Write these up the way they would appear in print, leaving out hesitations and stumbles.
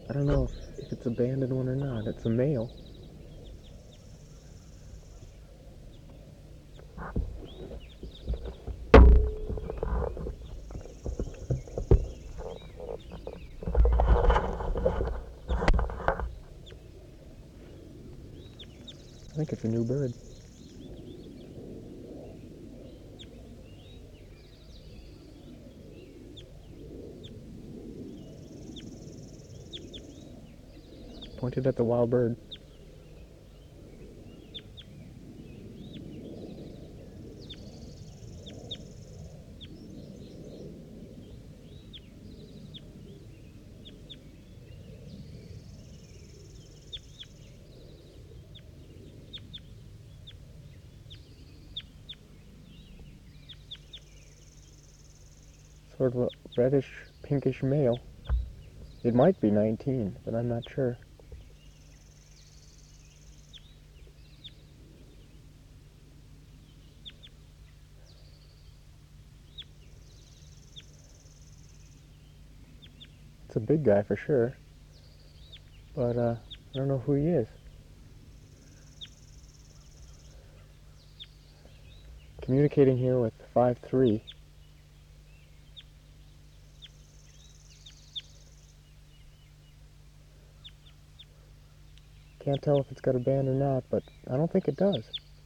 I don't know if it's a banded one or not. It's a male. I think it's a new bird. Pointed at the wild bird. Sort of a reddish, pinkish male. It might be 19, but I'm not sure. It's a big guy for sure, but I don't know who he is. Communicating here with 5-3. Can't tell if it's got a band or not, but I don't think it does.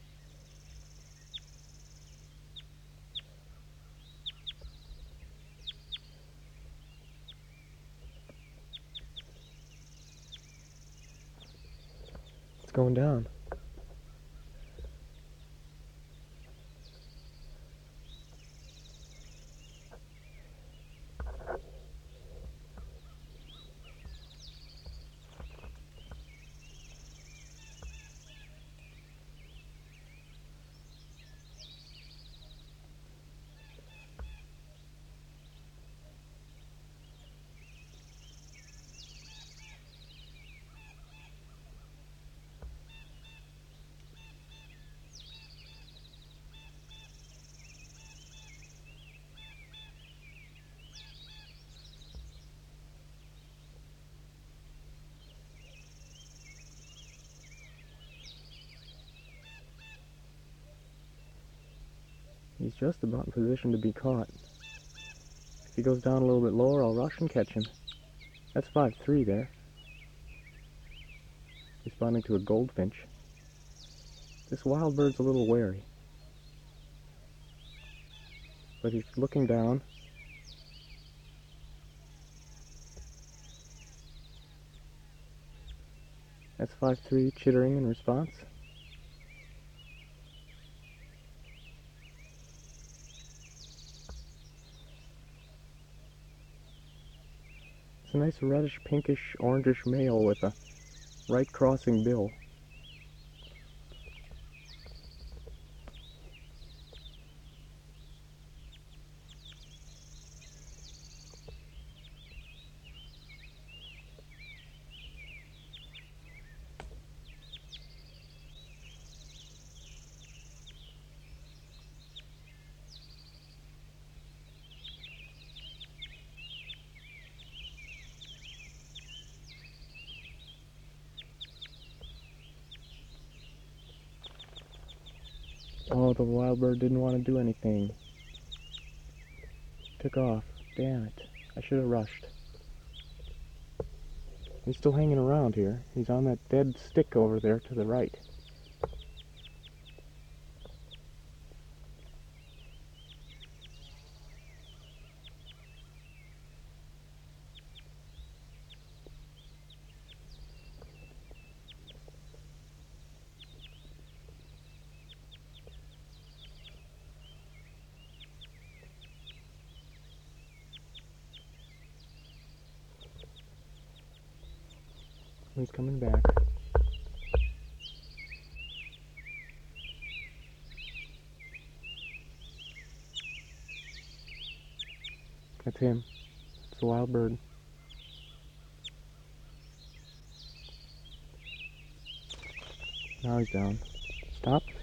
It's going down. He's just about in position to be caught. If he goes down a little bit lower, I'll rush and catch him. That's 5-3 there. Responding to a goldfinch. This wild bird's a little wary, but he's looking down. That's 5-3 chittering in response. It's a nice reddish, pinkish, orangish male with a right crossing bill. Oh, the wild bird didn't want to do anything. Took off. Damn it. I should have rushed. He's still hanging around here. He's on that dead stick over there to the right. He's coming back. That's him. It's a wild bird. Now he's down. Stop.